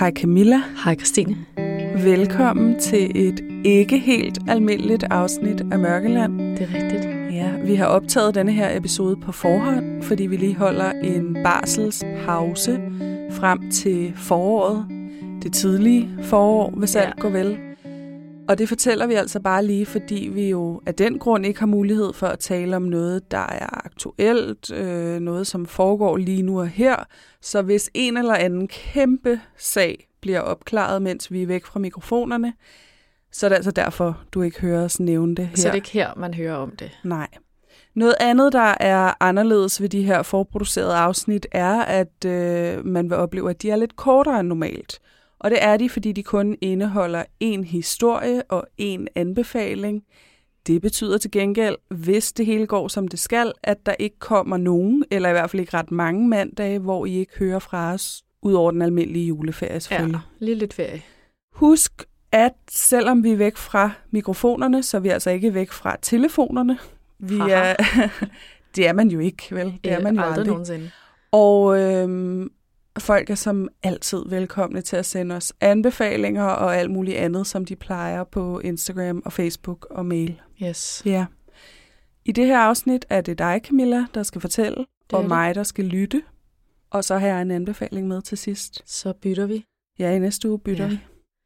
Hej Camilla. Hej Christine. Velkommen til et ikke helt almindeligt afsnit af Mørkeland. Det er rigtigt. Ja, vi har optaget denne her episode på forhånd, fordi vi lige holder en barselspause frem til foråret. Det tidlige forår, hvis alt går vel. Og det fortæller vi altså bare lige, fordi vi jo af den grund ikke har mulighed for at tale om noget, der er aktuelt, noget som foregår lige nu og her. Så hvis en eller anden kæmpe sag bliver opklaret, mens vi er væk fra mikrofonerne, så er det altså derfor, du ikke hører os nævne det her. Så det er ikke her, man hører om det? Nej. Noget andet, der er anderledes ved de her forproducerede afsnit, er, at man vil opleve, at de er lidt kortere end normalt. Og det er de, fordi de kun indeholder én historie og én anbefaling. Det betyder til gengæld, hvis det hele går som det skal, at der ikke kommer nogen, eller i hvert fald ikke ret mange mandage, hvor I ikke hører fra os, ud over den almindelige juleferie selvfølgelig. Ja, lige lidt ferie. Husk, at selvom vi er væk fra mikrofonerne, så er vi altså ikke væk fra telefonerne. Vi er, det er man jo ikke, vel? Det er man jo aldrig nogensinde. Og folk er som altid velkomne til at sende os anbefalinger og alt muligt andet, som de plejer på Instagram og Facebook og mail. Yes. Ja. I det her afsnit er det dig, Camilla, der skal fortælle, og mig, der skal lytte. Og så har jeg en anbefaling med til sidst. Så bytter vi. Ja, i næste uge bytter vi.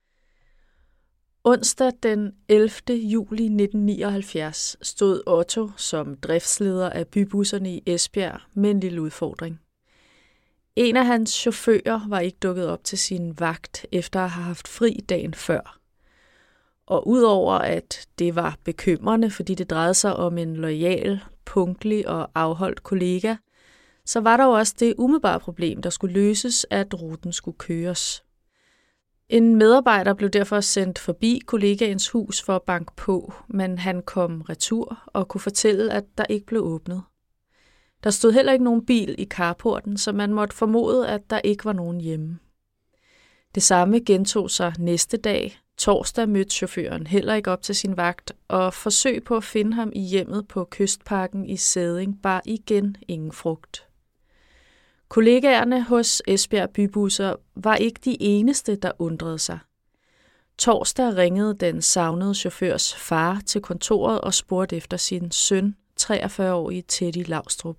Onsdag den 11. juli 1979 stod Otto som driftsleder af bybusserne i Esbjerg med en lille udfordring. En af hans chauffører var ikke dukket op til sin vagt efter at have haft fri dagen før. Og udover at det var bekymrende, fordi det drejede sig om en loyal, punktlig og afholdt kollega, så var der jo også det umiddelbare problem, der skulle løses, at ruten skulle køres. En medarbejder blev derfor sendt forbi kollegaens hus for at banke på, men han kom retur og kunne fortælle, at der ikke blev åbnet. Der stod heller ikke nogen bil i carporten, så man måtte formode, at der ikke var nogen hjemme. Det samme gentog sig næste dag. Torsdag mødte chaufføren heller ikke op til sin vagt, og forsøg på at finde ham i hjemmet på Kystparken i Sædding bar igen ingen frugt. Kollegaerne hos Esbjerg Bybusser var ikke de eneste, der undrede sig. Torsdag ringede den savnede chaufførs far til kontoret og spurgte efter sin søn, 43-årige Teddy Laustrup.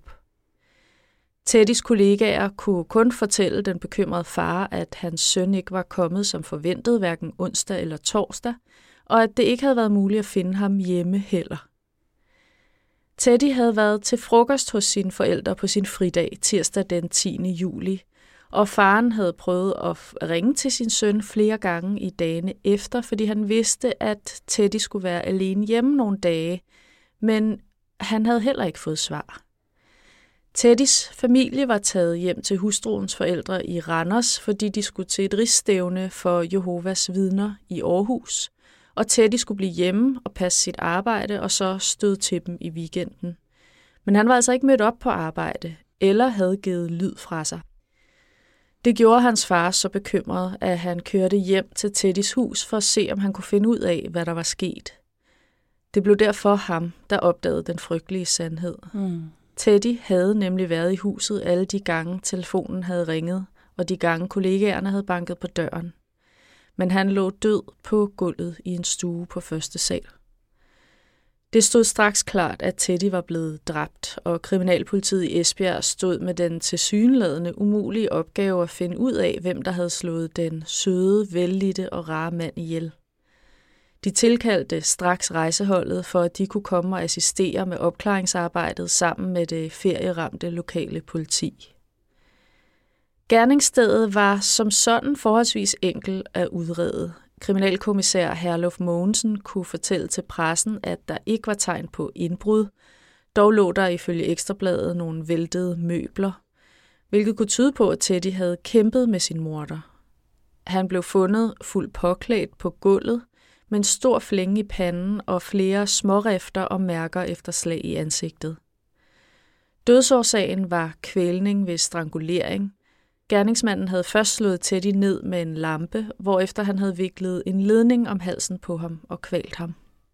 Teddys kollegaer kunne kun fortælle den bekymrede far, at hans søn ikke var kommet som forventet hverken onsdag eller torsdag, og at det ikke havde været muligt at finde ham hjemme heller. Teddy havde været til frokost hos sine forældre på sin fridag tirsdag den 10. juli, og faren havde prøvet at ringe til sin søn flere gange i dagene efter, fordi han vidste, at Teddy skulle være alene hjemme nogle dage, men han havde heller ikke fået svar. Teddys familie var taget hjem til hustruens forældre i Randers, fordi de skulle til et rigsstævne for Jehovas vidner i Aarhus, og Teddy skulle blive hjemme og passe sit arbejde og så støde til dem i weekenden. Men han var altså ikke mødt op på arbejde, eller havde givet lyd fra sig. Det gjorde hans far så bekymret, at han kørte hjem til Teddys hus for at se, om han kunne finde ud af, hvad der var sket. Det blev derfor ham, der opdagede den frygtelige sandhed. Teddy havde nemlig været i huset alle de gange, telefonen havde ringet, og de gange kollegaerne havde banket på døren. Men han lå død på gulvet i en stue på første sal. Det stod straks klart, at Teddy var blevet dræbt, og kriminalpolitiet i Esbjerg stod med den tilsyneladende umulige opgave at finde ud af, hvem der havde slået den søde, vellidte og rare mand ihjel. De tilkaldte straks rejseholdet for, at de kunne komme og assistere med opklaringsarbejdet sammen med det ferieramte lokale politi. Gerningsstedet var som sådan forholdsvis enkel at udrede. Kriminalkommissær Herluf Mogensen kunne fortælle til pressen, at der ikke var tegn på indbrud. Dog lå der ifølge Ekstrabladet nogle væltede møbler, hvilket kunne tyde på, at Teddy havde kæmpet med sin morder. Han blev fundet fuldt påklædt på gulvet, med en stor flænge i panden og flere smårifter og mærker efter slag i ansigtet. Dødsårsagen var kvælning ved strangulering. Gerningsmanden havde først slået Teddy ned med en lampe, hvorefter han havde viklet en ledning om halsen på ham og kvalt ham.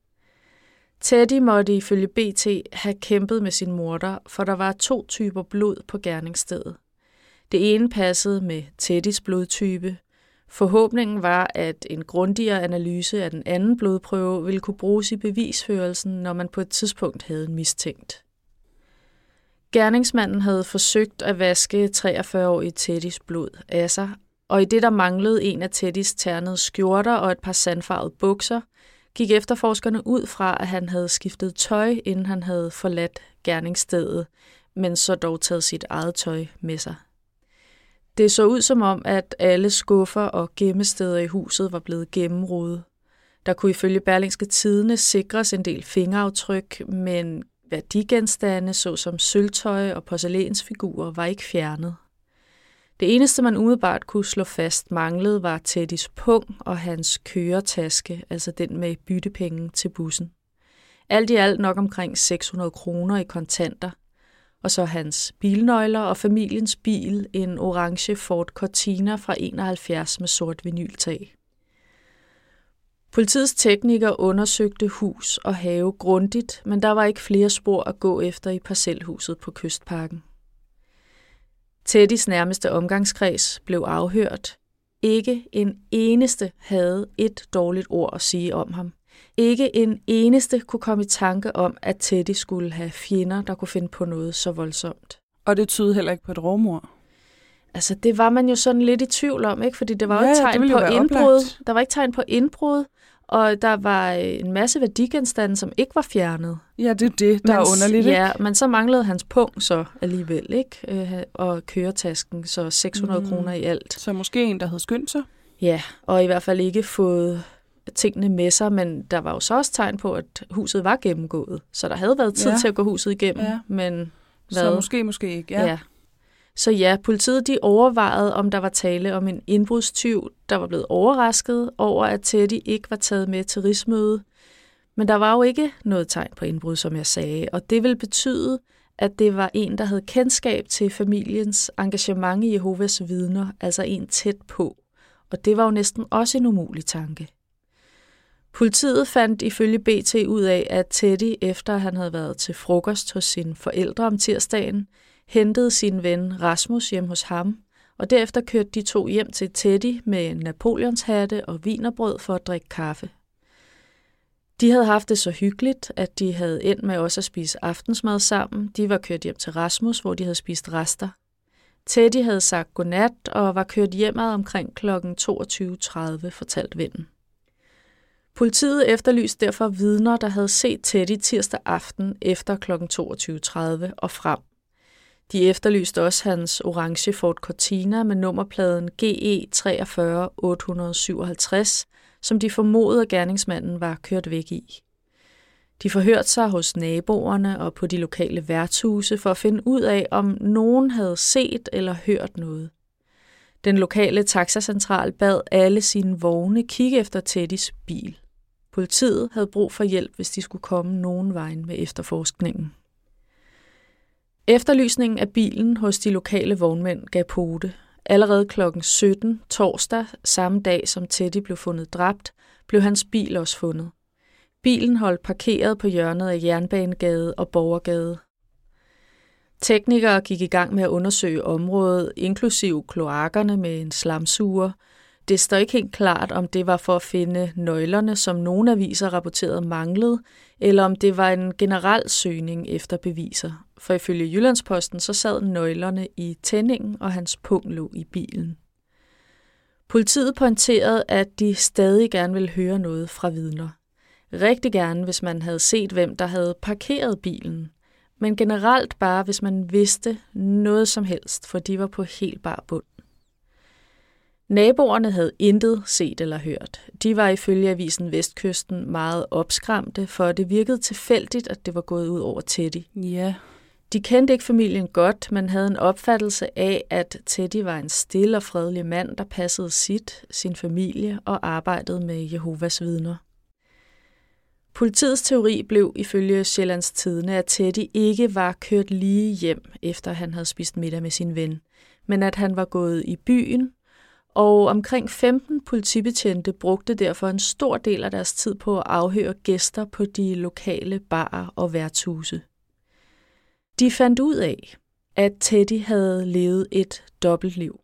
Teddy måtte ifølge BT have kæmpet med sin morder, for der var 2 typer blod på gerningsstedet. Det ene passede med Teddys blodtype, Forhåbningen var, at en grundigere analyse af den anden blodprøve ville kunne bruges i bevisførelsen, når man på et tidspunkt havde en mistænkt. Gerningsmanden havde forsøgt at vaske 43-årige Teddys blod af sig, og i det der manglede en af Teddys ternede skjorter og et par sandfarvede bukser, gik efterforskerne ud fra, at han havde skiftet tøj, inden han havde forladt gerningsstedet, men så dog taget sit eget tøj med sig. Det så ud som om, at alle skuffer og gemmesteder i huset var blevet gennemrodet. Der kunne ifølge Berlingske Tidende sikres en del fingeraftryk, men værdigenstande såsom sølvtøj og porcelænsfigurer var ikke fjernet. Det eneste, man umiddelbart kunne slå fast manglede, var Teddys pung og hans køretaske, altså den med byttepenge til bussen. Alt i alt nok omkring 600 kroner i kontanter, og så hans bilnøgler og familiens bil, en orange Ford Cortina fra 71 med sort vinyltag. Politiets teknikere undersøgte hus og have grundigt, men der var ikke flere spor at gå efter i parcelhuset på Kystparken. Teddys nærmeste omgangskreds blev afhørt. Ikke en eneste havde et dårligt ord at sige om ham. Ikke en eneste kunne komme i tanke om, at Teddy skulle have fjender, der kunne finde på noget så voldsomt. Og det tydede heller ikke på et rovmord? Altså, det var man jo sådan lidt i tvivl om, ikke? Fordi det var jo ikke tegn på indbrud. Der var ikke tegn på indbrud, og der var en masse værdigenstande, som ikke var fjernet. Ja, det er det, der er underligt, ikke? Ja, men så manglede hans pung så alligevel, ikke? Og køretasken, så 600 kroner i alt. Så måske en, der havde skyndt sig? Ja, og i hvert fald ikke fået tingene med sig, men der var jo så også tegn på, at huset var gennemgået. Så der havde været tid til at gå huset igennem, men hvad? Så måske ikke, ja. Så ja, politiet de overvejede, om der var tale om en indbrudstyv, der var blevet overrasket over, at Teddy ikke var taget med til rigsmøde. Men der var jo ikke noget tegn på indbrud, som jeg sagde, og det ville betyde, at det var en, der havde kendskab til familiens engagement i Jehovas vidner, altså en tæt på. Og det var jo næsten også en umulig tanke. Politiet fandt ifølge BT ud af, at Teddy, efter han havde været til frokost hos sine forældre om tirsdagen, hentede sin ven Rasmus hjem hos ham, og derefter kørte de to hjem til Teddy med napoleonshatte og wienerbrød for at drikke kaffe. De havde haft det så hyggeligt, at de havde endt med også at spise aftensmad sammen. De var kørt hjem til Rasmus, hvor de havde spist rester. Teddy havde sagt godnat og var kørt hjemad omkring kl. 22.30, fortalte vennen. Politiet efterlyste derfor vidner, der havde set Teddy tirsdag aften efter kl. 22.30 og frem. De efterlyste også hans orange Ford Cortina med nummerpladen GE 43857, som de formodede, at gerningsmanden var kørt væk i. De forhørte sig hos naboerne og på de lokale værtshuse for at finde ud af, om nogen havde set eller hørt noget. Den lokale taxacentral bad alle sine vogne kigge efter Teddys bil. Politiet havde brug for hjælp, hvis de skulle komme nogen vejen med efterforskningen. Efterlysningen af bilen hos de lokale vognmænd gav pote. Allerede kl. 17 torsdag, samme dag som Teddy blev fundet dræbt, blev hans bil også fundet. Bilen holdt parkeret på hjørnet af Jernbanegade og Borgergade. Teknikere gik i gang med at undersøge området, inklusiv kloakkerne med en slamsuger. Det står ikke helt klart, om det var for at finde nøglerne, som nogle aviser rapporterede manglede, eller om det var en generel søgning efter beviser. For ifølge Jyllandsposten så sad nøglerne i tændingen, og hans pung lå i bilen. Politiet pointerede, at de stadig gerne ville høre noget fra vidner. Rigtig gerne, hvis man havde set, hvem der havde parkeret bilen. Men generelt bare, hvis man vidste noget som helst, for de var på helt bar bund. Naboerne havde intet set eller hørt. De var ifølge avisen Vestkysten meget opskræmte, for det virkede tilfældigt, at det var gået ud over Teddy. Ja. De kendte ikke familien godt, men havde en opfattelse af, at Teddy var en stille og fredelig mand, der passede sin familie og arbejdede med Jehovas vidner. Politiets teori blev ifølge Sjællands Tidende, at Teddy ikke var kørt lige hjem, efter han havde spist middag med sin ven, men at han var gået i byen, og omkring 15 politibetjente brugte derfor en stor del af deres tid på at afhøre gæster på de lokale barer og værtshuse. De fandt ud af, at Teddy havde levet et dobbeltliv.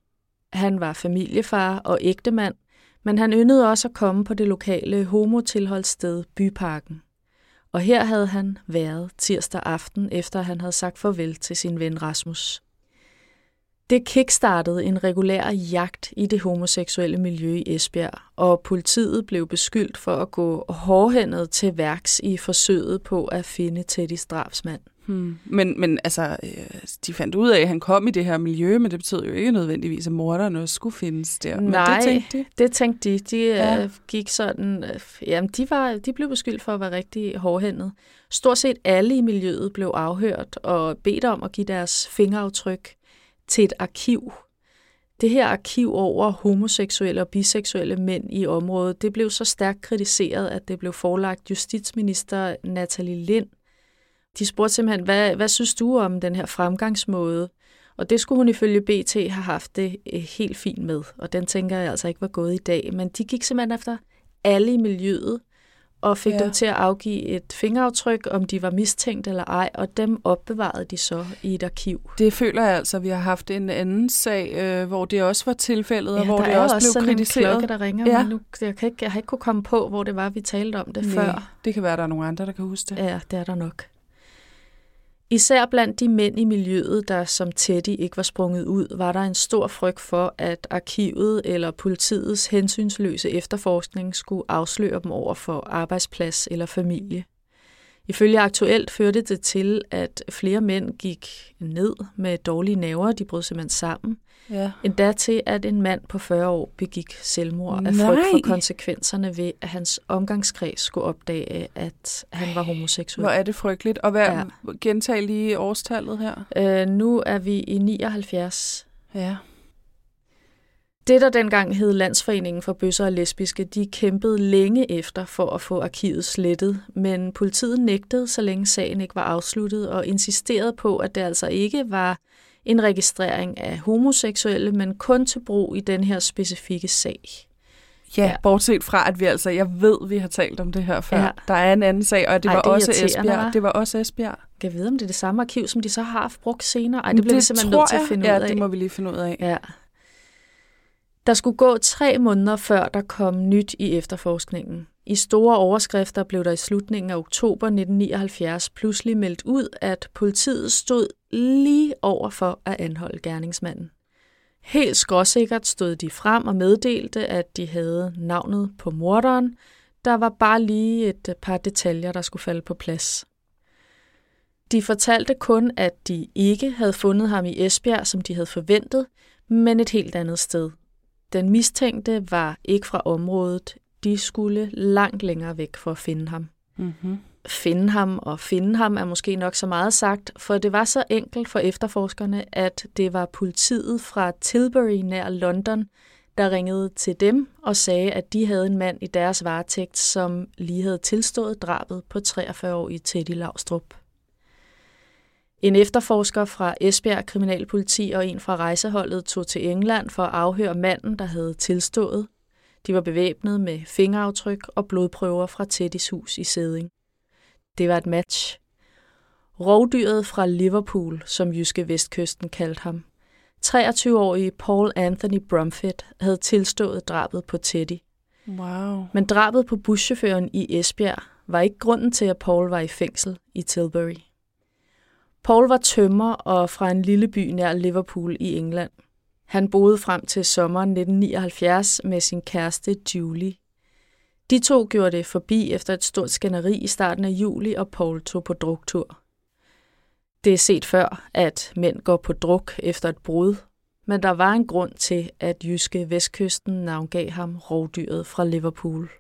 Han var familiefar og ægtemand, men han yndede også at komme på det lokale homotilholdssted Byparken. Og her havde han været tirsdag aften, efter han havde sagt farvel til sin ven Rasmus. Det kickstartede en regulær jagt i det homoseksuelle miljø i Esbjerg, og politiet blev beskyldt for at gå hårdhændet til værks i forsøget på at finde Teddys drabsmand. Men altså, de fandt ud af, at han kom i det her miljø, men det betød jo ikke nødvendigvis, at morderen også skulle findes der. Men nej, det tænkte de. Det tænkte de. De gik sådan... Jamen, de blev beskyldt for at være rigtig hårdhændet. Stort set alle i miljøet blev afhørt og bedt om at give deres fingeraftryk til et arkiv. Det her arkiv over homoseksuelle og biseksuelle mænd i området, det blev så stærkt kritiseret, at det blev forelagt justitsminister Nathalie Lind. De spurgte simpelthen, hvad synes du om den her fremgangsmåde? Og det skulle hun ifølge BT have haft det helt fint med, og den tænker jeg altså ikke var gået i dag. Men de gik simpelthen efter alle i miljøet, og fik dem til at afgive et fingeraftryk, om de var mistænkt eller ej, og dem opbevarede de så i et arkiv. Det føler jeg altså, vi har haft en anden sag, hvor det også var tilfældet, og hvor det også blev kritiseret. Der er også en klokke, der ringer, men nu, jeg har ikke kunne komme på, hvor det var, vi talte om det før. Det kan være, der er nogle andre, der kan huske det. Ja, det er der nok. Især blandt de mænd i miljøet, der som Teddy ikke var sprunget ud, var der en stor frygt for, at arkivet eller politiets hensynsløse efterforskning skulle afsløre dem over for arbejdsplads eller familie. Ifølge Aktuelt førte det til, at flere mænd gik ned med dårlige nerver, de brød simpelthen sammen. Ja. Endda til, at en mand på 40 år begik selvmord af frygt for konsekvenserne ved, at hans omgangskreds skulle opdage, at han var homoseksuel. Hvor er det frygteligt. Og gentag lige årstallet her? Nu er vi i 79. Ja. Det, der dengang hed Landsforeningen for Bøsser og Lesbiske, de kæmpede længe efter for at få arkivet slettet, men politiet nægtede, så længe sagen ikke var afsluttet, og insisterede på, at det altså ikke var en registrering af homoseksuelle, men kun til brug i den her specifikke sag. Ja, bortset fra, at jeg ved, vi har talt om det her før. Ja. Der er en anden sag, og det var også Esbjerg. Det var også Esbjerg. Jeg ved, om det er det samme arkiv, som de så har haft brugt senere. Det bliver vi simpelthen nødt til at finde ud af. Ja, det må vi lige finde ud af. Ja. Der skulle gå 3 måneder, før der kom nyt i efterforskningen. I store overskrifter blev der i slutningen af oktober 1979 pludselig meldt ud, at politiet stod lige over for at anholde gerningsmanden. Helt skråsikkert stod de frem og meddelte, at de havde navnet på morderen. Der var bare lige et par detaljer, der skulle falde på plads. De fortalte kun, at de ikke havde fundet ham i Esbjerg, som de havde forventet, men et helt andet sted. Den mistænkte var ikke fra området. De skulle langt længere væk for at finde ham. Mm-hmm. Finde ham er måske nok så meget sagt, for det var så enkelt for efterforskerne, at det var politiet fra Tilbury nær London, der ringede til dem og sagde, at de havde en mand i deres varetægt, som lige havde tilstået drabet på 43-årige Teddy Laustrup. En efterforsker fra Esbjerg Kriminalpoliti og en fra rejseholdet tog til England for at afhøre manden, der havde tilstået. De var bevæbnet med fingeraftryk og blodprøver fra Teddys hus i Sædding. Det var et match. Rovdyret fra Liverpool, som Jyske Vestkysten kaldte ham. 23-årige Paul Anthony Brumfitt havde tilstået drabet på Teddy. Wow. Men drabet på buschaufføren i Esbjerg var ikke grunden til, at Paul var i fængsel i Tilbury. Paul var tømrer og fra en lille by nær Liverpool i England. Han boede frem til sommeren 1979 med sin kæreste Julie. De to gjorde det forbi efter et stort skænderi i starten af juli, og Paul tog på druktur. Det er set før, at mænd går på druk efter et brud, men der var en grund til, at Jyske Vestkysten navngav ham rovdyret fra Liverpool.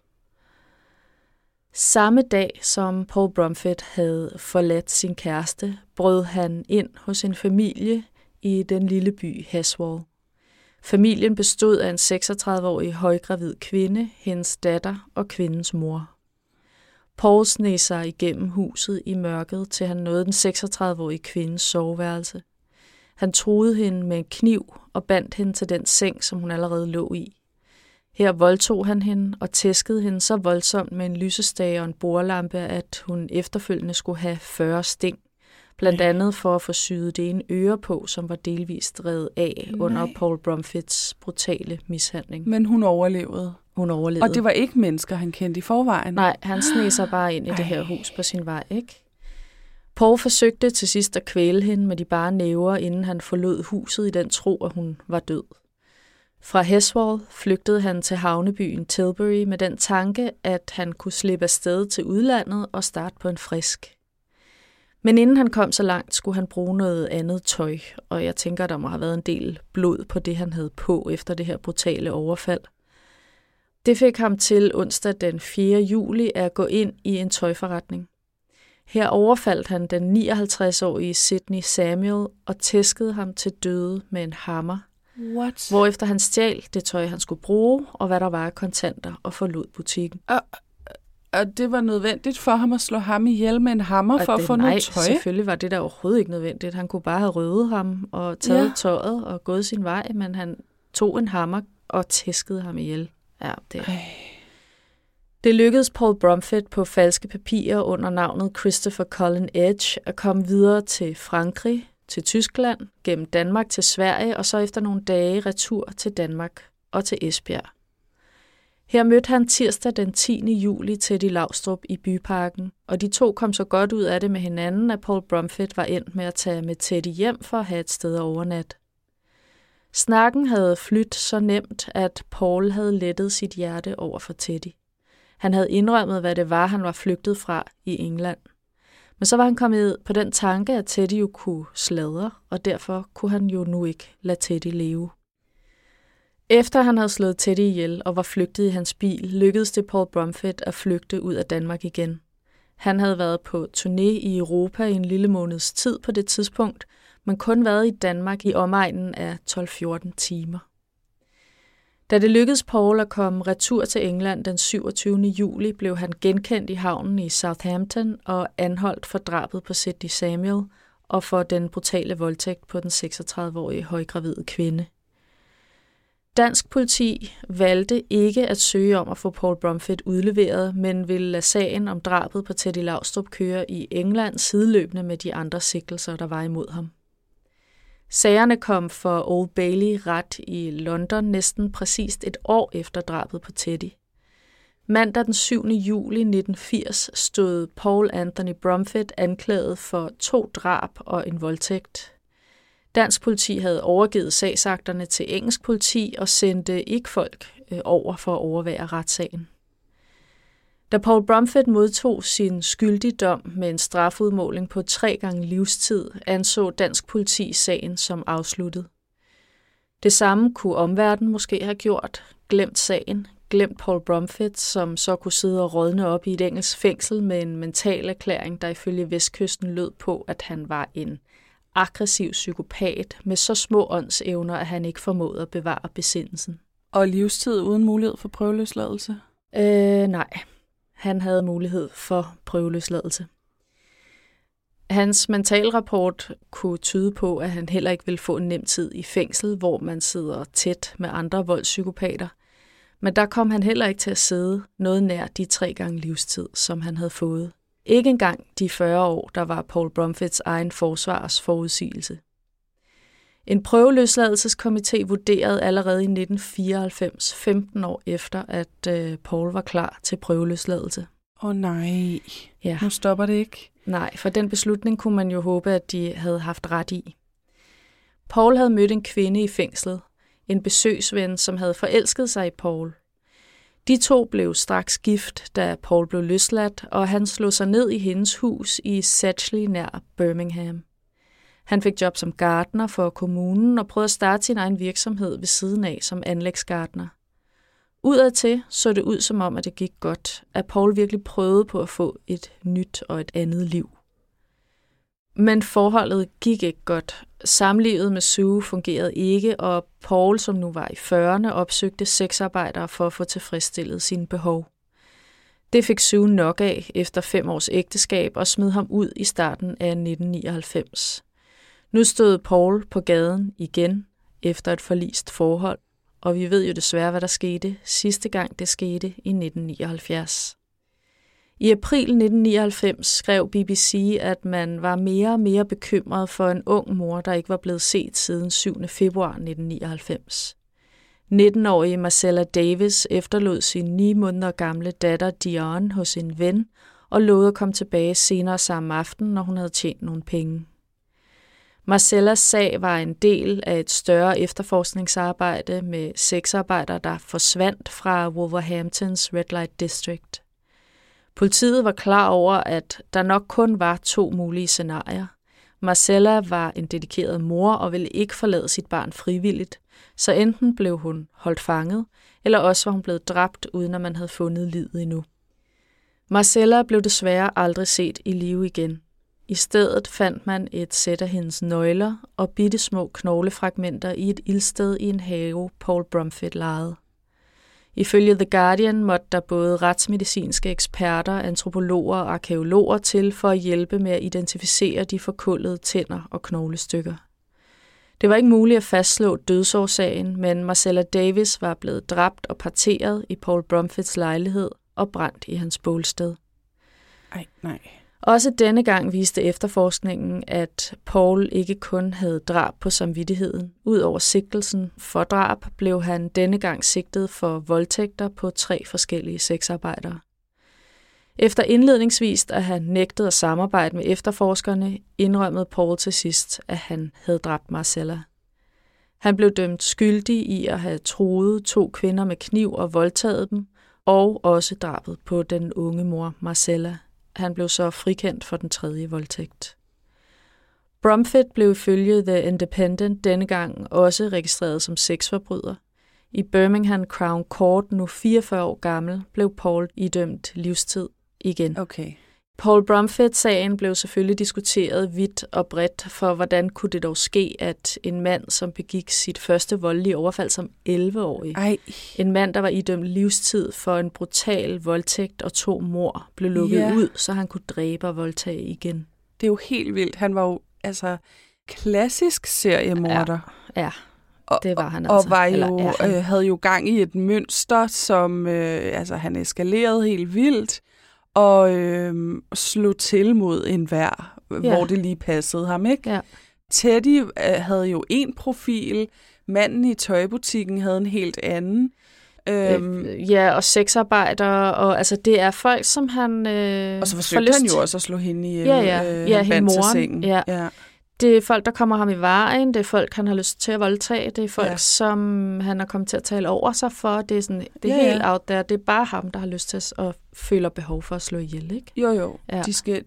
Samme dag, som Paul Brumfitt havde forladt sin kæreste, brød han ind hos en familie i den lille by Heswall. Familien bestod af en 36-årig højgravid kvinde, hendes datter og kvindens mor. Paul sneg sig igennem huset i mørket, til han nåede den 36-årige kvindes soveværelse. Han truede hende med en kniv og bandt hende til den seng, som hun allerede lå i. Her voldtog han hende og tæskede hende så voldsomt med en lysestage og en bordlampe, at hun efterfølgende skulle have 40 sting, blandt andet for at få syet det ene øre på, som var delvist revet af under Paul Brumfitt's brutale mishandling. Men hun overlevede? Hun overlevede. Og det var ikke mennesker, han kendte i forvejen? Nej, han sneg sig bare ind i det her hus på sin vej, ikke? Paul forsøgte til sidst at kvæle hende med de bare næver, inden han forlod huset i den tro, at hun var død. Fra Heswall flygtede han til havnebyen Tilbury med den tanke, at han kunne slippe afsted til udlandet og starte på en frisk. Men inden han kom så langt, skulle han bruge noget andet tøj, og jeg tænker, der må have været en del blod på det, han havde på efter det her brutale overfald. Det fik ham til onsdag den 4. juli at gå ind i en tøjforretning. Her overfaldt han den 59-årige Sidney Samuel og tæskede ham til døde med en hammer. What? Hvorefter han stjal det tøj, han skulle bruge, og hvad der var af kontanter, og forlod butikken. Og det var nødvendigt for ham at slå ham ihjel med en hammer for at få noget tøj? Nej, selvfølgelig var det der overhovedet ikke nødvendigt. Han kunne bare have røvet ham og taget tøjet og gået sin vej, men han tog en hammer og tæskede ham ihjel. Ja, det lykkedes Paul Brumfitt på falske papirer under navnet Christopher Colin Edge at komme videre til Frankrig, til Tyskland, gennem Danmark til Sverige og så efter nogle dage retur til Danmark og til Esbjerg. Her mødte han tirsdag den 10. juli Teddy Laustrup i Byparken, og de to kom så godt ud af det med hinanden, at Paul Brumfitt var endt med at tage med Teddy hjem for at have et sted at overnatte. Snakken havde flyttet så nemt, at Paul havde lettet sit hjerte over for Teddy. Han havde indrømmet, hvad det var, han var flygtet fra i England. Men så var han kommet på den tanke, at Teddy jo kunne sladre, og derfor kunne han jo nu ikke lade Teddy leve. Efter han havde slået Teddy ihjel og var flygtet i hans bil, lykkedes det Paul Brumfitt at flygte ud af Danmark igen. Han havde været på turné i Europa i en lille måneds tid på det tidspunkt, men kun været i Danmark i omegnen af 12-14 timer. Da det lykkedes Paul at komme retur til England den 27. juli, blev han genkendt i havnen i Southampton og anholdt for drabet på Sidney Samuel og for den brutale voldtægt på den 36-årige højgravide kvinde. Dansk politi valgte ikke at søge om at få Paul Brumfitt udleveret, men ville lade sagen om drabet på Teddy Laustrup køre i England sideløbende med de andre sigtelser, der var imod ham. Sagerne kom for Old Bailey ret i London næsten præcist et år efter drabet på Teddy. Mandag den 7. juli 1980 stod Paul Anthony Brumfitt anklaget for 2 drab og en voldtægt. Dansk politi havde overgivet sagsakterne til engelsk politi og sendte ikke folk over for at overvære retssagen. Da Paul Brumfitt modtog sin skyldigdom med en strafudmåling på 3 gange livstid, anså dansk politi sagen som afsluttet. Det samme kunne omverdenen måske have gjort, glemt sagen, glemt Paul Brumfitt, som så kunne sidde og rådne op i et engelsk fængsel med en mental erklæring, der ifølge Vestkysten lød på, at han var en aggressiv psykopat med så små åndsevner, at han ikke formåede at bevare besindelsen. Og livstid uden mulighed for prøveløsladelse? Nej. Han havde mulighed for prøveløsladelse. Hans mentalrapport kunne tyde på, at han heller ikke ville få en nem tid i fængsel, hvor man sidder tæt med andre voldspsykopater. Men der kom han heller ikke til at sidde noget nær de 3 gange livstid, som han havde fået. Ikke engang de 40 år, der var Paul Brumfitts egen forsvars forudsigelse. En prøveløsladelseskomité vurderede allerede i 1994, 15 år efter, at Paul var klar til prøveløsladelse. Nej, ja. Nu stopper det ikke. Nej, for den beslutning kunne man jo håbe, at de havde haft ret i. Paul havde mødt en kvinde i fængslet, en besøgsven, som havde forelsket sig i Paul. De to blev straks gift, da Paul blev løsladt, og han slog sig ned i hendes hus i Sedgley nær Birmingham. Han fik job som gartner for kommunen og prøvede at starte sin egen virksomhed ved siden af som anlægsgartner. Udadtil så det ud som om, at det gik godt, at Paul virkelig prøvede på at få et nyt og et andet liv. Men forholdet gik ikke godt. Samlivet med Sue fungerede ikke, og Paul, som nu var i 40'erne, opsøgte sexarbejdere for at få tilfredsstillet sine behov. Det fik Sue nok af efter 5 års ægteskab og smed ham ud i starten af 1999. Nu stod Paul på gaden igen efter et forlist forhold, og vi ved jo desværre, hvad der skete sidste gang det skete i 1979. I april 1999 skrev BBC, at man var mere og mere bekymret for en ung mor, der ikke var blevet set siden 7. februar 1999. 19-årige Marcella Davis efterlod sin 9 måneder gamle datter Dion hos en ven og lovede at komme tilbage senere samme aften, når hun havde tjent nogle penge. Marcellas sag var en del af et større efterforskningsarbejde med sexarbejdere, der forsvandt fra Wolverhamptons Red Light District. Politiet var klar over, at der nok kun var 2 mulige scenarier. Marcella var en dedikeret mor og ville ikke forlade sit barn frivilligt, så enten blev hun holdt fanget, eller også var hun blevet dræbt, uden at man havde fundet livet endnu. Marcella blev desværre aldrig set i live igen. I stedet fandt man et sæt af hendes nøgler og bittesmå knoglefragmenter i et ildsted i en have, Paul Brumfitt lejede. Ifølge The Guardian måtte der både retsmedicinske eksperter, antropologer og arkæologer til for at hjælpe med at identificere de forkullede tænder og knoglestykker. Det var ikke muligt at fastslå dødsårsagen, men Marcella Davis var blevet dræbt og parteret i Paul Brumfitts lejlighed og brændt i hans bålsted. Nej. Også denne gang viste efterforskningen, at Paul ikke kun havde drab på samvittigheden. Udover sigtelsen for drab blev han denne gang sigtet for voldtægter på 3 forskellige sexarbejdere. Efter indledningsvis at have nægtet at samarbejde med efterforskerne, indrømmede Paul til sidst, at han havde dræbt Marcella. Han blev dømt skyldig i at have truet 2 kvinder med kniv og voldtaget dem, og også drabet på den unge mor Marcella. Han blev så frikendt for den 3. voldtægt. Brumfitt blev ifølge The Independent denne gang også registreret som sexforbryder. I Birmingham Crown Court, nu 44 år gammel, blev Paul idømt livstid igen. Okay. Paul Brumfitt-sagen blev selvfølgelig diskuteret vidt og bredt, for hvordan kunne det dog ske, at en mand, som begik sit første voldelige overfald som 11-årig, en mand, der var idømt livstid for en brutal voldtægt og 2 mord, blev lukket ud, så han kunne dræbe og voldtage igen. Det er jo helt vildt. Han var jo klassisk seriemorder. Ja. Det var han altså. Og var jo, havde jo gang i et mønster, som han eskalerede helt vildt. Og slog til mod enhver, hvor det lige passede ham, ikke? Ja. Teddy havde jo en profil, manden i tøjbutikken havde en helt anden. Og sexarbejdere, og altså det er folk, som han og så forsøgte han jo også at slå hende ihjel. Ja, hende moren. Ja. Det er folk, der kommer ham i vejen, det er folk, han har lyst til at voldtage, det er folk, som han er kommet til at tale over sig for, det er sådan, det er helt out there, det er bare ham, der har lyst til at føler behov for at slå ihjel, ikke? Jo. Ja. De skal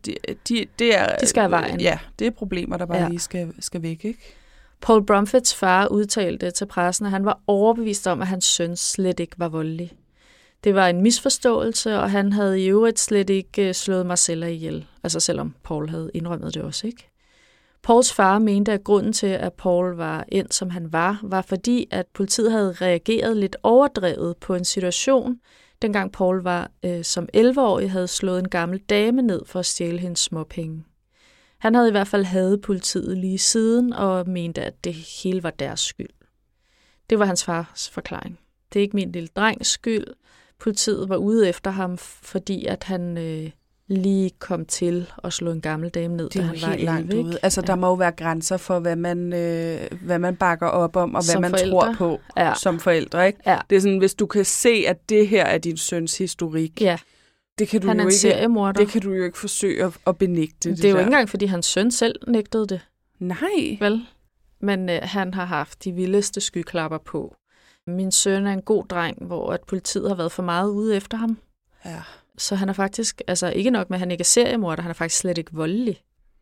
af vejen. Ja, det er problemer, der bare lige skal væk, ikke? Paul Brumfitts far udtalte til pressen, at han var overbevist om, at hans søn slet ikke var voldelig. Det var en misforståelse, og han havde i øvrigt slet ikke slået Marcella ihjel, altså selvom Paul havde indrømmet det også, ikke? Pauls far mente, at grunden til, at Paul var endt, som han var fordi, at politiet havde reageret lidt overdrevet på en situation, dengang Paul var som 11-årig havde slået en gammel dame ned for at stjæle hendes småpenge. Han havde i hvert fald hadet politiet lige siden og mente, at det hele var deres skyld. Det var hans fars forklaring. Det er ikke min lille drengs skyld. Politiet var ude efter ham, fordi at han lige kom til at slå en gammel dame ned, da han var 11. Langt ude. Altså, der må jo være grænser for, hvad man bakker op om, og hvad man tror på som forældre, ikke? Ja. Det er sådan, hvis du kan se, at det her er din søns historik, det kan du han er jo en ikke, seriemorder. det kan du jo ikke forsøge at benægte. Det er jo ikke engang, fordi hans søn selv nægtede det. Nej. Vel? Men han har haft de vildeste skyklapper på. Min søn er en god dreng, hvor at politiet har været for meget ude efter ham. Ja. Så han er faktisk, altså ikke nok med, at han ikke er seriemorder, han er faktisk slet ikke voldelig.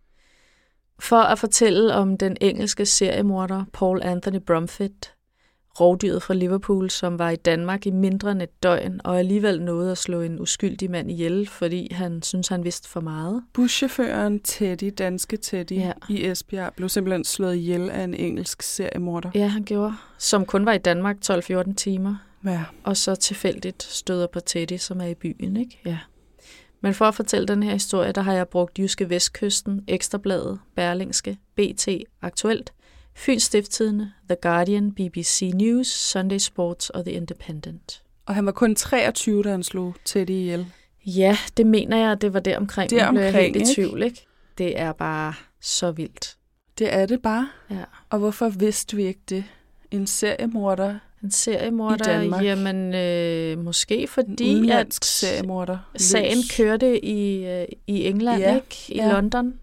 For at fortælle om den engelske seriemorder Paul Anthony Brumfitt, rovdyret fra Liverpool, som var i Danmark i mindre end et døgn, og alligevel nåede at slå en uskyldig mand ihjel, fordi han synes han vidste for meget. Buschaufføren Teddy, danske Teddy i Esbjerg, blev simpelthen slået ihjel af en engelsk seriemorder. Ja, han gjorde. Som kun var i Danmark 12-14 timer. Ja. Og så tilfældigt støder på Teddy, som er i byen, ikke? Ja. Men for at fortælle den her historie, der har jeg brugt Jyske Vestkysten, Ekstrabladet, Berlingske, BT, Aktuelt, Fyns Stiftstidende, The Guardian, BBC News, Sunday Sports og The Independent. Og han var kun 23, da han slog Teddy ihjel. Ja, det mener jeg, det var deromkring. Det er omkring, helt ikke? i tvivl, ikke? Det er bare så vildt. Det er det bare. Ja. Og hvorfor vidste vi ikke det? En seriemorder En seriemorder, i Danmark. Jamen, måske fordi, en udenlandsk at seriemorder. sagen kørte i England, Ja, ikke? I ja. London.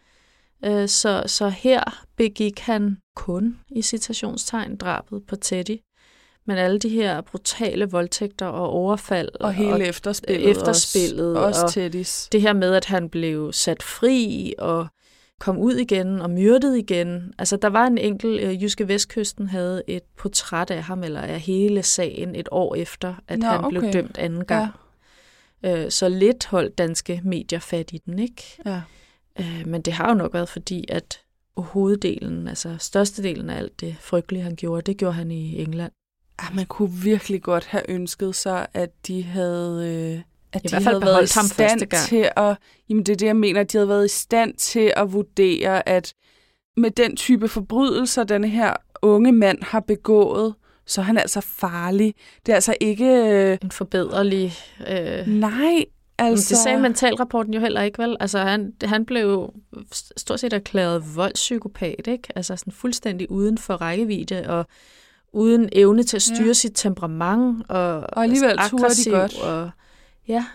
Så her begik han kun, i citationstegn, drabet på Teddy. Men alle de her brutale voldtægter og overfald. Og hele efterspillet også og Teddys. det her med, at han blev sat fri og kom ud igen og myrdet igen. Altså, der var en enkelt, Jyske Vestkysten havde et portræt af ham, eller af hele sagen et år efter, at han blev dømt anden gang. Ja. Så lidt holdt danske medier fat i den, ikke? Ja. Men det har jo nok været fordi, at hoveddelen, altså størstedelen af alt det frygtelige, han gjorde, det gjorde han i England. Ja, man kunne virkelig godt have ønsket sig, at de havde... At I de hvert fald havde været i beholdt ham første stand gang. til at... Jamen, det er det, jeg mener. At de havde været i stand til at vurdere, at med den type forbrydelser, den her unge mand har begået, så er han altså farlig. Det er altså ikke... En forbederlig... Nej, altså... Det sagde mentalrapporten jo heller ikke, vel? Altså, han blev stort set erklæret voldspsykopat, ikke? Altså sådan fuldstændig uden for rækkevidde, og uden evne til at styre sit temperament, og alligevel turde de godt. Og, ja,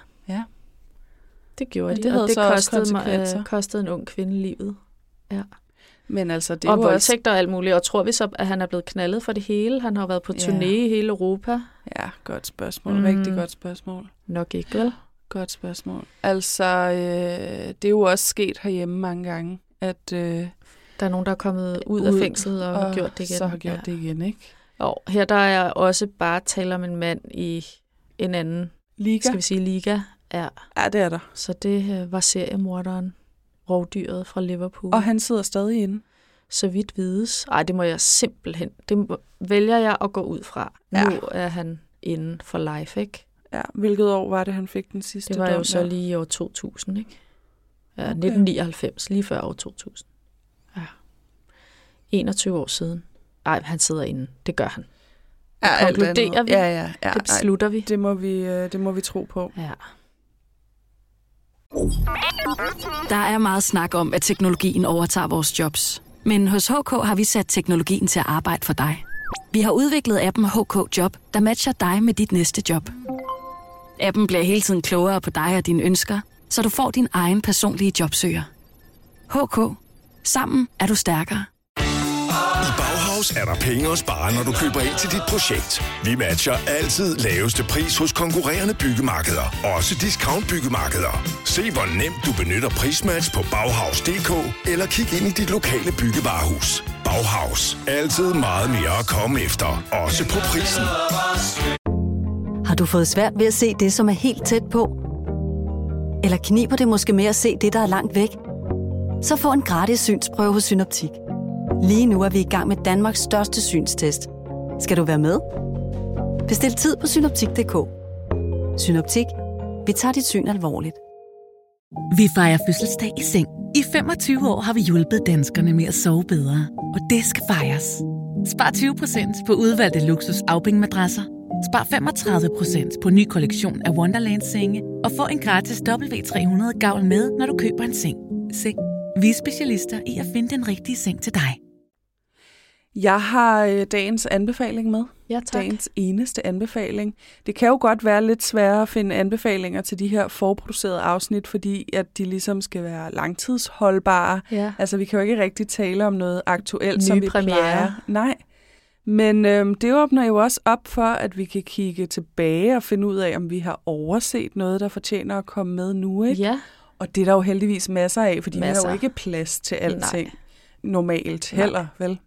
det gjorde de, det havde og det så også kostede en ung kvinde livet. Ja. Men altså, det og var voldtægter og alt muligt, og tror vi så, at han er blevet knaldet for det hele? Han har været på turné i hele Europa. Ja, godt spørgsmål. Rigtig godt spørgsmål. Nok ikke, vel? Godt spørgsmål. Altså, det er jo også sket herhjemme mange gange, at... der er nogen, der er kommet ud af fængslet og har gjort det igen. Så har gjort det igen, ikke? Og her der er også bare tale om en mand i en anden liga. Skal vi sige liga? Ja, det er der. Så det var seriemorderen, rovdyret fra Liverpool. Og han sidder stadig inde. Så vidt vides. Ej, det må jeg simpelthen. Vælger jeg at gå ud fra. Nu er han inde for life, ikke? Ja, hvilket år var det, han fik den sidste dom? Det var dom, jo så lige i år 2000, ikke? Ja, 1999, lige før år 2000. Ja. 21 år siden. Ej, han sidder inde. Det gør han. Det konkluderer vi. Ja. Det beslutter vi. Det må vi tro på. Ja. Der er meget snak om, at teknologien overtager vores jobs. Men hos HK har vi sat teknologien til at arbejde for dig. Vi har udviklet appen HK Job, der matcher dig med dit næste job. Appen bliver hele tiden klogere på dig og dine ønsker, så du får din egen personlige jobsøger. HK. Sammen er du stærkere. I Bauhaus er der penge at spare, når du køber ind til dit projekt. Vi matcher altid laveste pris hos konkurrerende byggemarkeder. Også discount byggemarkeder. Se hvor nemt du benytter prismatch på Bauhaus.dk eller kig ind i dit lokale byggevarehus. Bauhaus. Altid meget mere at komme efter. Også på prisen. Har du fået svært ved at se det, som er helt tæt på? Eller kniber det måske med at se det, der er langt væk? Så få en gratis synsprøve hos Synoptik. Lige nu er vi i gang med Danmarks største synstest. Skal du være med? Bestil tid på synoptik.dk. Synoptik. Vi tager dit syn alvorligt. Vi fejrer fødselsdag i seng. I 25 år har vi hjulpet danskerne med at sove bedre. Og det skal fejres. Spar 20% på udvalgte luksus afbængmadrasser. Spar 35% på ny kollektion af Wonderland-senge. Og få en gratis W300 gavl med, når du køber en seng. Seng. Vi er specialister i at finde den rigtige seng til dig. Jeg har dagens anbefaling med. Ja, tak. Dagens eneste anbefaling. Det kan jo godt være lidt sværere at finde anbefalinger til de her forproducerede afsnit, fordi at de ligesom skal være langtidsholdbare. Ja. Altså, vi kan jo ikke rigtig tale om noget aktuelt, Nye som vi premiere. plejer. Nej. Men det åbner jo også op for, at vi kan kigge tilbage og finde ud af, om vi har overset noget, der fortjener at komme med nu, ikke? Ja. Og det er der jo heldigvis masser af, fordi Masser. vi har jo ikke plads til alting normalt Nej. heller, vel?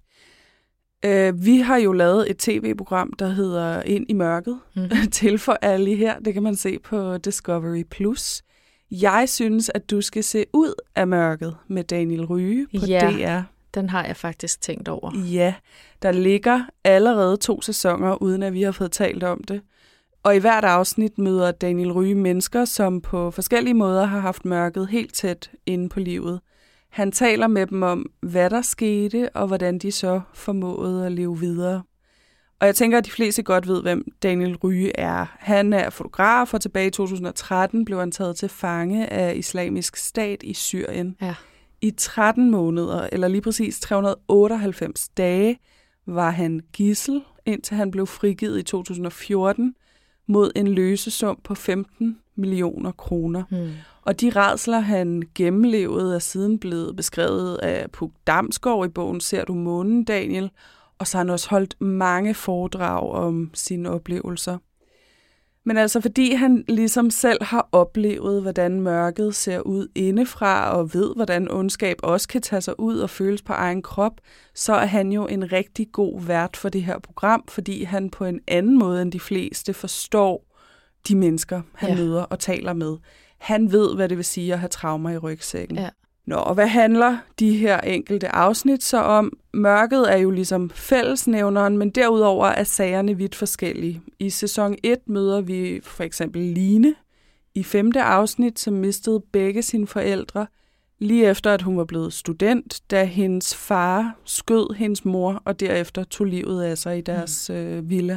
Vi har jo lavet et tv-program, der hedder Ind i mørket, til for alle her. Det kan man se på Discovery+. Jeg synes, at du skal se Ud af mørket med Daniel Rye på DR. Den har jeg faktisk tænkt over. Ja, der ligger allerede 2 sæsoner, uden at vi har fået talt om det. Og i hvert afsnit møder Daniel Rye mennesker, som på forskellige måder har haft mørket helt tæt inde på livet. Han taler med dem om, hvad der skete, og hvordan de så formåede at leve videre. Og jeg tænker, at de fleste godt ved, hvem Daniel Rye er. Han er fotograf, og tilbage i 2013 blev han taget til fange af Islamisk Stat i Syrien. Ja. I 13 måneder, eller lige præcis 398 dage, var han gidsel, indtil han blev frigivet i 2014 mod en løsesum på 15 millioner kroner. Og de rædsler, han gennemlevede, er siden blevet beskrevet af Puk Damsgaard i bogen Ser du månen, Daniel? Og så har han også holdt mange foredrag om sine oplevelser. Men altså fordi han ligesom selv har oplevet, hvordan mørket ser ud indefra, og ved, hvordan ondskab også kan tage sig ud og føles på egen krop, så er han jo en rigtig god vært for det her program, fordi han på en anden måde end de fleste forstår de mennesker, han møder og taler med. Han ved, hvad det vil sige at have traumer i rygsækken. Ja. Nå, og hvad handler de her enkelte afsnit så om? Mørket er jo ligesom fællesnævneren, men derudover er sagerne vidt forskellige. I sæson 1 møder vi for eksempel Line i 5. afsnit, som mistede begge sine forældre, lige efter at hun var blevet student, da hendes far skød hendes mor og derefter tog livet af sig i deres villa.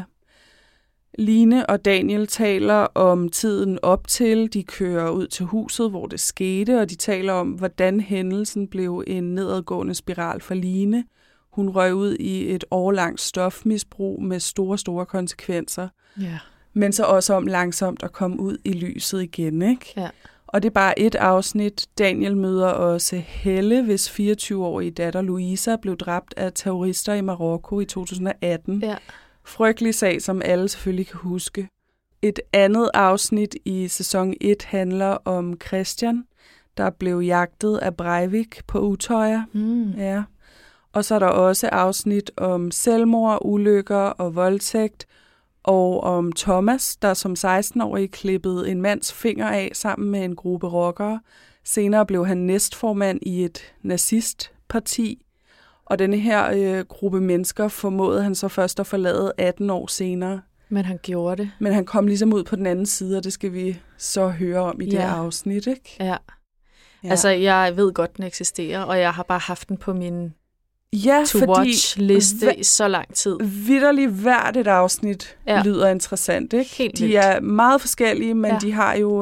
Line og Daniel taler om tiden op til. De kører ud til huset, hvor det skete, og de taler om, hvordan hændelsen blev en nedadgående spiral for Line. Hun røg ud i et årlangt stofmisbrug med store, store konsekvenser. Ja. Men så også om langsomt at komme ud i lyset igen, ikke? Ja. Og det er bare et afsnit. Daniel møder også Helle, hvis 24-årige datter Louisa blev dræbt af terrorister i Marokko i 2018. Ja. Frygtelig sag, som alle selvfølgelig kan huske. Et andet afsnit i sæson 1 handler om Christian, der blev jagtet af Breivik på Utøya. Ja. Og så er der også afsnit om selvmord, ulykker og voldtægt, og om Thomas, der som 16-årig klippede en mands finger af sammen med en gruppe rockere. Senere blev han næstformand i et nazistparti. Og denne her gruppe mennesker formåede han så først at forlade 18 år senere. Men han gjorde det. Men han kom ligesom ud på den anden side, og det skal vi så høre om i det her afsnit, ikke? Ja. Altså, jeg ved godt, den eksisterer, og jeg har bare haft den på min to-watch-liste i så lang tid. Vitterligt hvert et afsnit lyder interessant, ikke? Helt de er meget forskellige, men de har jo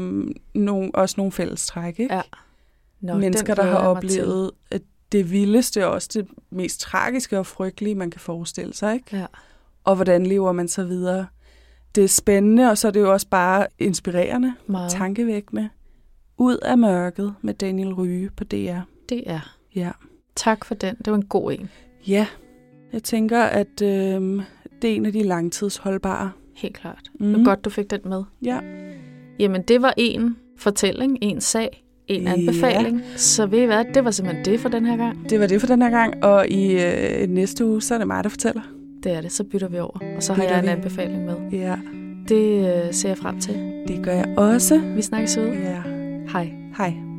også nogle fællestræk, ikke? Ja. Mennesker, der har oplevet det vildeste og også det mest tragiske og frygtelige, man kan forestille sig, ikke? Ja. Og hvordan lever man så videre? Det er spændende, og så er det jo også bare inspirerende, tankevækkende. Ud af mørket med Daniel Rye på DR. DR. Ja. Tak for den. Det var en god en. Ja. Jeg tænker, at det er en af de langtidsholdbare. Helt klart. Det var godt, du fik den med. Ja. Jamen, det var en fortælling, en sag. En anbefaling. Så ved I hvad, det var simpelthen det for den her gang. Det var det for den her gang, og i næste uge, så er det mig, der fortæller. Det er det, så bytter vi over. Og så har jeg en anbefaling med. Ja. Det ser jeg frem til. Det gør jeg også. Vi snakkes ud. Ja. Hej. Hej.